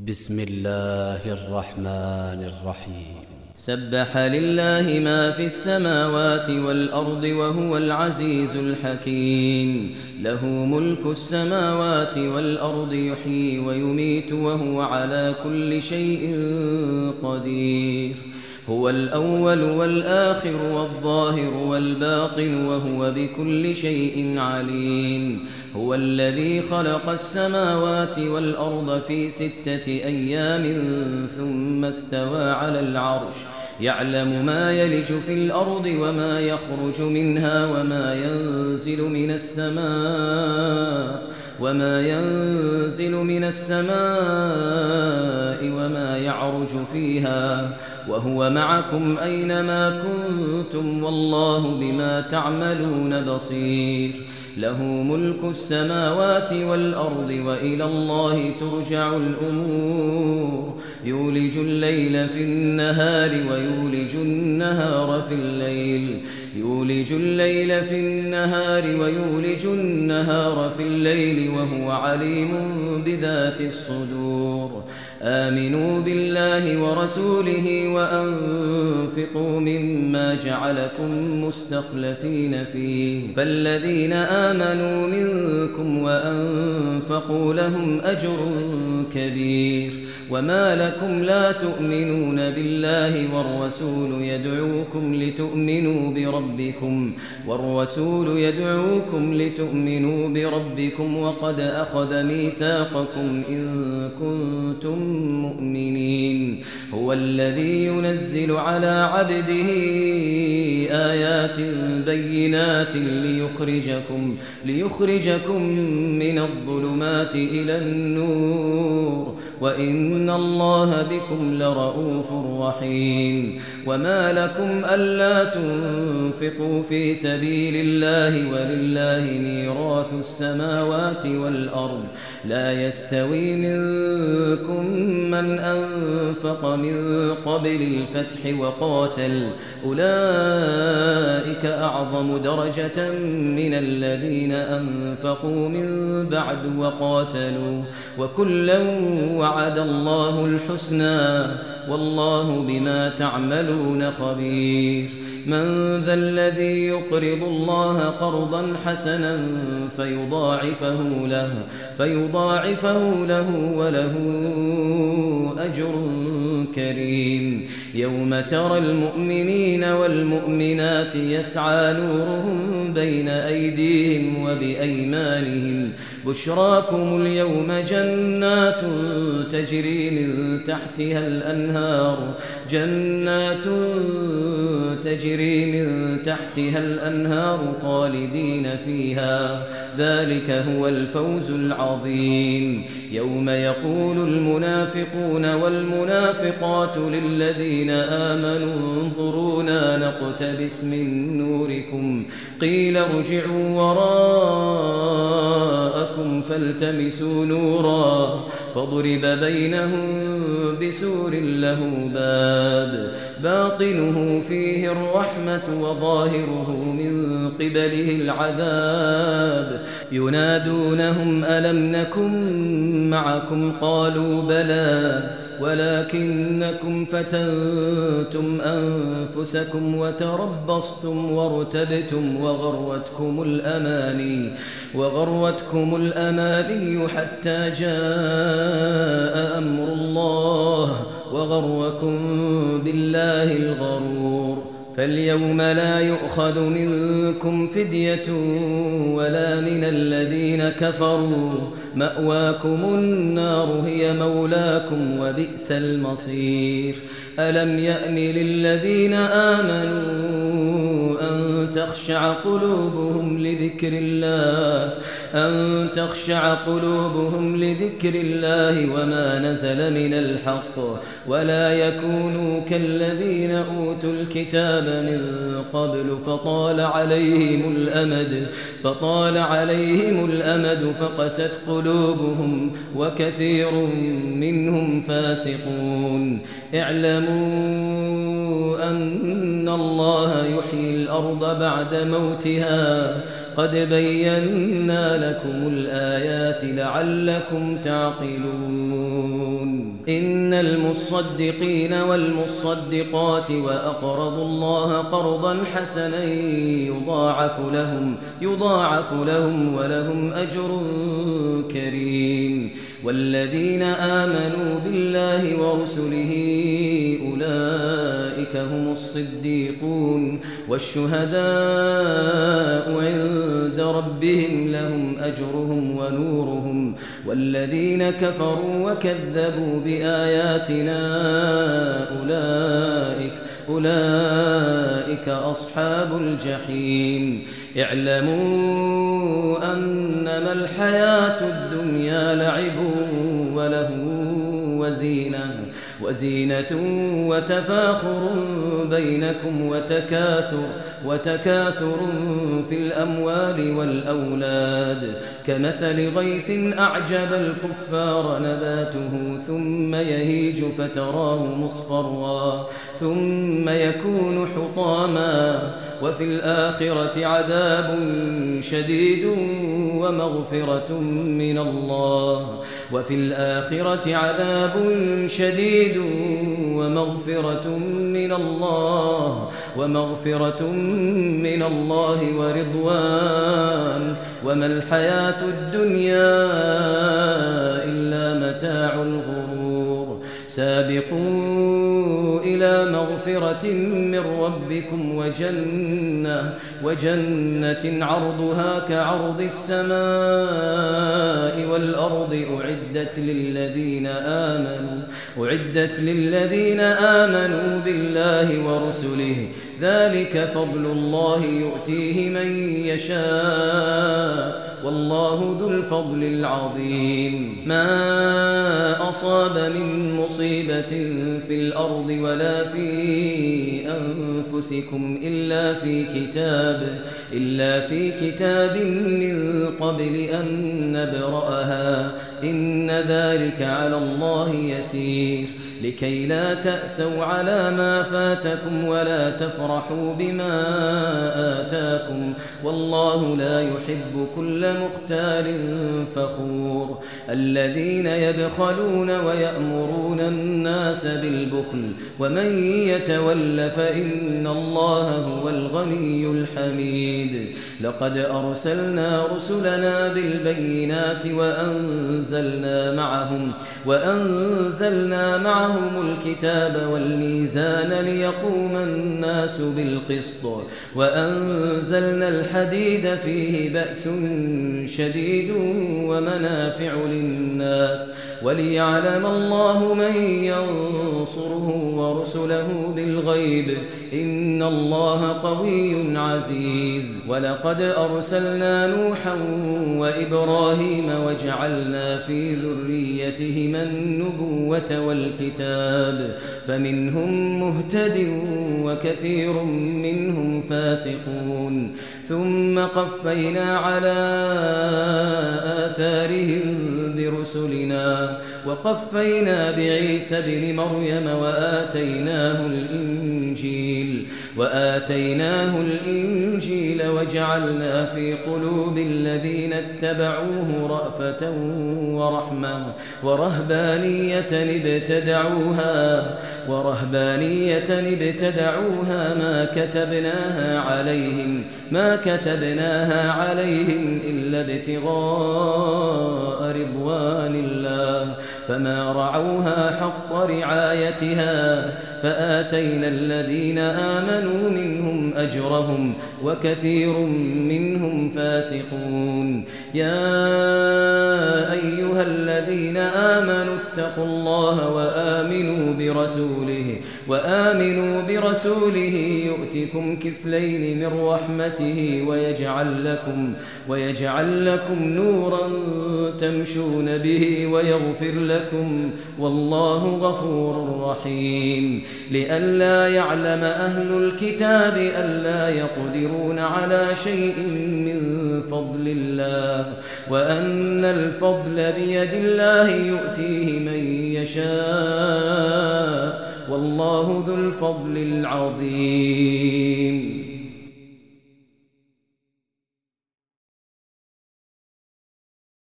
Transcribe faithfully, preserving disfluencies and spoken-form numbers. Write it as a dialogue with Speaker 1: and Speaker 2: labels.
Speaker 1: بسم الله الرحمن الرحيم.
Speaker 2: سبح لله ما في السماوات والأرض وهو العزيز الحكيم. له ملك السماوات والأرض يحيي ويميت وهو على كل شيء قدير. هو الأول والآخر والظاهر والباطن وهو بكل شيء عليم. هو الذي خلق السماوات والأرض في ستة أيام ثم استوى على العرش يعلم ما يلج في الأرض وما يخرج منها وما ينزل من السماء وما ينزل من السماء وما يعرج فيها وهو معكم أينما كنتم والله بما تعملون بصير. له ملك السماوات والأرض وإلى الله ترجع الأمور. يولج الليل في النهار ويولج النهار في الليل يولج الليل في النهار ويولج النهار في الليل وهو عليم بذات الصدور. آمنوا بالله ورسوله وأنفقوا مما جعلكم مستخلفين فيه فالذين آمنوا منكم وأنفقوا لهم أجر كبير. وما لكم لا تؤمنون بالله والرسول يدعوكم لتؤمنوا بربكم والرسول يدعوكم لتؤمنوا بربكم وقد أخذ ميثاقكم إن كنتم مؤمنين. هو الذي ينزل على عبده آيات بينات ليخرجكم ليخرجكم من الظلمات إلى النور وإن الله بكم لرؤوف رحيم. وما لكم ألا تنفقوا في سبيل الله ولله ميراث السماوات والأرض لا يستوي منكم من أنفق من قبل الفتح وقاتل أولئك أعظم درجة من الذين أنفقوا من بعد وقاتلوا وكلا وعد الله الحسنى والله بما تعملون خبير. من ذا الذي يقرض الله قرضا حسنا فيضاعفه له فيضاعفه له وله أجر كريم. يوم ترى المؤمنين والمؤمنات يسعى نورهم بين أيديهم وبأيمانهم بشراكم اليوم جنات تجري من تحتها الأنهار جنات تجري من تحتها الأنهار خالدين فيها ذلك هو الفوز العظيم. يوم يقول المنافقون والمنافقات للذين آمنوا انظرونا نقتبس من نوركم قيل ارجعوا وراءكم فالتمسوا نورا فضرب بينهم بسور له باب باطنه فيه الرحمة وظاهره من قبله العذاب ينادونهم ألم نكن معكم قالوا بلى ولكنكم فتنتم أنفسكم وتربصتم وارتبتم وغرتكم الأماني وغرتكم الأماني حتى جاء أمر الله وغركم بالله الغرور. فاليوم لا يؤخذ منكم فدية ولا من الذين كفروا مأواكم النار هي مولاكم وبئس المصير. ألم يأن للذين آمنوا أن تخشع قلوبهم لذكر الله أن تخشع قلوبهم لذكر الله وما نزل من الحق ولا يكونوا كالذين أوتوا الكتاب من قبل فطال عليهم الأمد فطال عليهم الأمد فقست قلوبهم وكثير منهم فاسقون. اعلموا أن الله يحيي الأرض بعد موتها قد بينا لكم الآيات لعلكم تعقلون. إن المصدقين والمصدقات وأقرضوا الله قرضا حسنا يضاعف لهم يضاعف لهم ولهم أجر كريم والذين آمنوا بالله ورسله أولئك هم الصديقون والشهداء عند ربهم لهم أجرهم ونورهم والذين كفروا وكذبوا بآياتنا أولئك أولئك أصحاب الجحيم اعلموا أنما الحياة الدنيا لعب وله وزينة وزينة وتفاخر بينكم وتكاثر وتكاثر في الأموال والأولاد كمثل غيث أعجب الكفار نباته ثم يهيج فتراه مصفرا ثم يكون حطاما وفي الآخرة عذاب شديد ومغفرة من الله وفي الآخرة عذاب شديد ومغفرة من الله ومغفرة من الله ورضوان وما الحياة الدنيا إلا متاع الغرور سابقوا إلى مغفرة من ربكم وجنة وجنة عرضها كعرض السماء والأرض أعدت للذين آمنوا أعدت للذين آمنوا بالله ورسله ذلك فضل الله يؤتيه من يشاء والله ذو الفضل العظيم ما أصاب من مصيبة في الأرض ولا في أنفسكم إلا في كتاب إلا في كتاب من قبل أن نبرأها إن ذلك على الله يسير لكي لا تأسوا على ما فاتكم ولا تفرحوا بما آتاكم والله لا يحب كل مختال فخور الذين يبخلون ويأمرون الناس بالبخل ومن يتول فإن الله هو الغني الحميد لقد أرسلنا رسلنا بالبينات وأنزلنا معهم وأنزلنا معهم الكتاب والميزان ليقوم الناس بالقسط وأنزلنا الحديد فيه بأس شديد ومنافع للناس وليعلم الله من ينصره ورسله بالغيب إن الله قوي عزيز ولقد أرسلنا نوحا وإبراهيم وجعلنا في ذريتهما النبوة والكتاب فمنهم مهتد وكثير منهم فاسقون ثم قفينا على آثارهم برسلنا وقفينا بعيسى ابن مريم وآتيناه الإنجيل وآتيناه الإنجيل وجعلنا في قلوب الذين اتبعوه رأفة ورحمة ورهبانية ابتدعوها ورهبانية ابتدعوها ما كتبناها عليهم ما كتبناها عليهم إلا ابتغاء رضوان الله فما رعوها حق رعايتها فآتينا الذين آمنوا منهم أجرهم وكثير منهم فاسقون يا أيها الذين آمنوا اتقوا الله وآمنوا برسوله وآمنوا برسوله يؤتكم كفلين من رحمته ويجعل لكم ويجعل لكم نورا تمشون به ويغفر لكم والله غفور رحيم لئلا يعلم أهل الكتاب ألا يقدرون على شيء من فضل الله وأن الفضل بيد الله يؤتيه من يشاء والله ذو الفضل العظيم